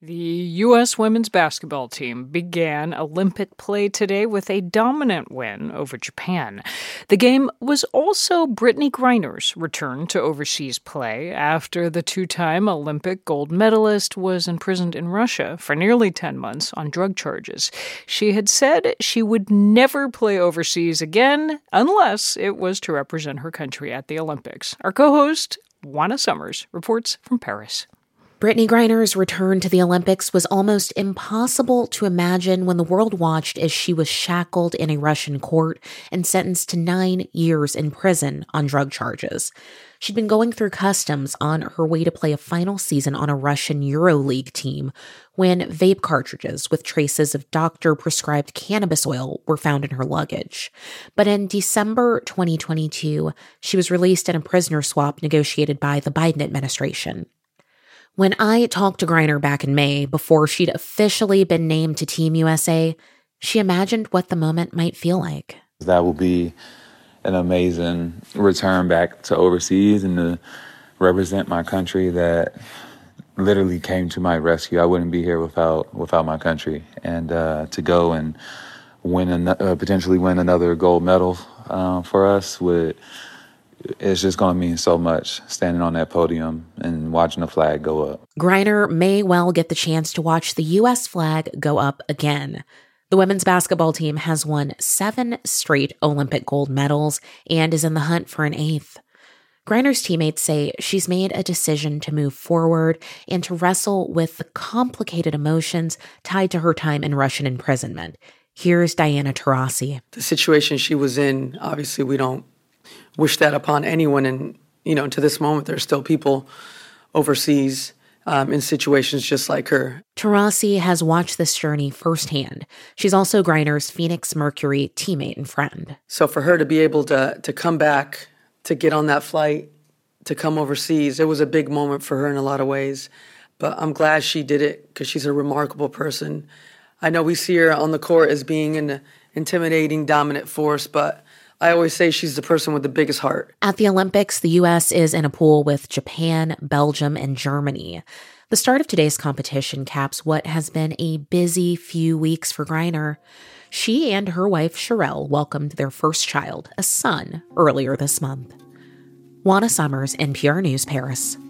The U.S. women's basketball team began Olympic play today with a dominant win over Japan. The game was also Brittney Griner's return to overseas play after the two-time Olympic gold medalist was imprisoned in Russia for nearly 10 months on drug charges. She had said she would never play overseas again unless it was to represent her country at the Olympics. Our co-host, Juana Summers, reports from Paris. Brittney Griner's return to the Olympics was almost impossible to imagine when the world watched as she was shackled in a Russian court and sentenced to 9 years in prison on drug charges. She'd been going through customs on her way to play a final season on a Russian EuroLeague team when vape cartridges with traces of doctor-prescribed cannabis oil were found in her luggage. But in December 2022, she was released in a prisoner swap negotiated by the Biden administration. When I talked to Griner back in May, before she'd officially been named to Team USA, she imagined what the moment might feel like. That will be an amazing return back to overseas and to represent my country that literally came to my rescue. I wouldn't be here without my country. And to go and potentially win another gold medal for us it's just going to mean so much standing on that podium and watching the flag go up. Griner may well get the chance to watch the U.S. flag go up again. The women's basketball team has won 7 straight Olympic gold medals and is in the hunt for an 8th. Griner's teammates say she's made a decision to move forward and to wrestle with the complicated emotions tied to her time in Russian imprisonment. Here's Diana Taurasi. The situation she was in, obviously we don't wish that upon anyone. And, to this moment, there's still people overseas in situations just like her. Taurasi has watched this journey firsthand. She's also Griner's Phoenix Mercury teammate and friend. So for her to be able to come back, to get on that flight, to come overseas, it was a big moment for her in a lot of ways. But I'm glad she did it because she's a remarkable person. I know we see her on the court as being an intimidating, dominant force, but I always say she's the person with the biggest heart. At the Olympics, the U.S. is in a pool with Japan, Belgium, and Germany. The start of today's competition caps what has been a busy few weeks for Griner. She and her wife, Sherelle, welcomed their first child, a son, earlier this month. Juana Summers, NPR News, Paris.